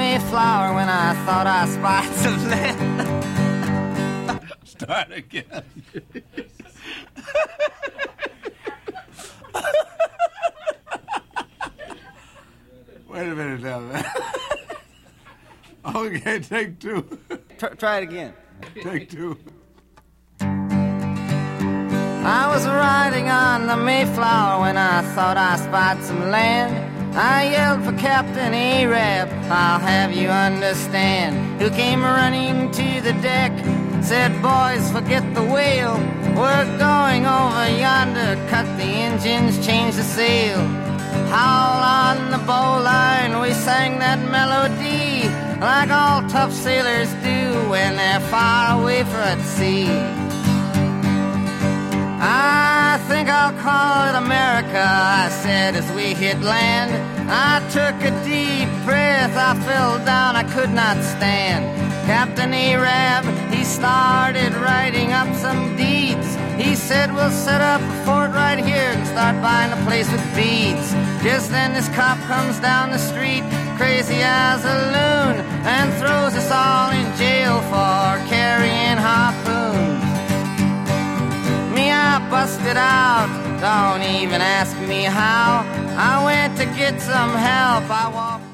Mayflower when I thought I spied some land. Start again. Wait a minute now, man. Okay, take two. Try it again. Take two. I was riding on the Mayflower when I thought I spied some land. I yelled for Captain Arab, I'll have you understand, who came running to the deck, said, boys, forget the whale, we're going over yonder, cut the engines, change the sail. Howl on the bowline, we sang that melody, like all tough sailors do when they're far away from sea. I think I'll call it America, I said as we hit land. I took a deep breath, I fell down, I could not stand. Captain Arab, he started writing up some deeds. He said, we'll set up a fort right here and start buying a place with beads. Just then this cop comes down the street, crazy as a loon, and throws us all in jail for carrying harpoons. I busted out, don't even ask me how. I went to get some help, I walked